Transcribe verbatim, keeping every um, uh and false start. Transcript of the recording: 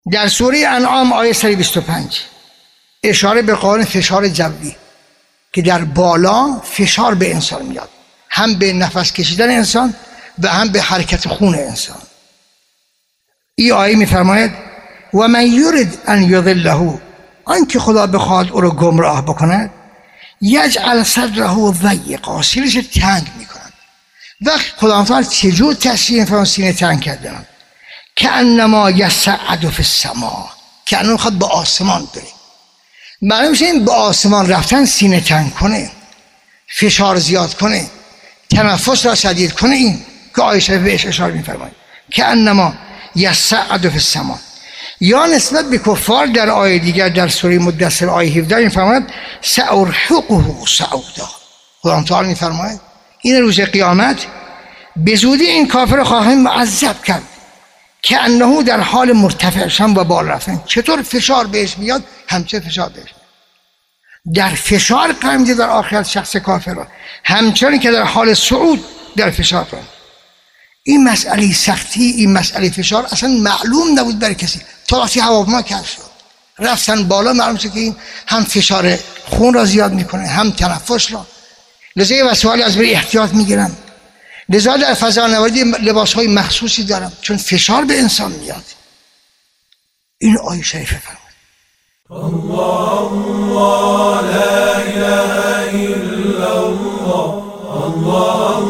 در سوره انعام آیه صد و بیست و پنج اشاره به قانون فشار جوی که در بالا فشار به انسان میاد، هم به نفس کشیدن انسان و هم به حرکت خون انسان. این آیه میفرماید و من یرید ان یضله، آنکه خدا بخواد او رو گمراه بکند، یجعل صدره ضیقا، سینه‌اش تنگ میکند. وقت خدا تعالی چجور تشریح می‌فرماید سینه تنگ کردن؟ که انما یصعد فی السما، که انما میخواد به آسمان بره. معلوم میشه این به آسمان رفتن سینه تنگ کنه، فشار زیاد کنه، تنفس را شدید کنه. این که آیه شریف بهش اشاره می‌فرماید که انما یصعد فی السما. یا نسبت به کفار در آیه دیگر در سوره مدثر آیه هفده می‌فرماید سأرهقه صعودا. خدا تعالی می‌فرماید این روز قیامت به زودی این کافر خواهیم معذب کرد که انه در حال مرتفع شدن و بالا رفتن. چطور فشار بهش میاد همچه فشار بهش میاد. در فشار قرار میده در آخرت شخص کافر را، همچنین که در حال صعود در فشار قرار. این مسئله سختی، این مسئله فشار اصلا معلوم نبود برای کسی تا وقتی هواپیما کشف شد رفتن بالا. معلوم شد که این هم فشار خون را زیاد میکنه هم تنفس را. لذا یه وسایل از بری احتیاط میگیرن. لذا در فضانوردی لباس های مخصوصی دارم چون فشار به انسان میاد. این آیه شریفه فرمود الله الله لا اله الا الله الله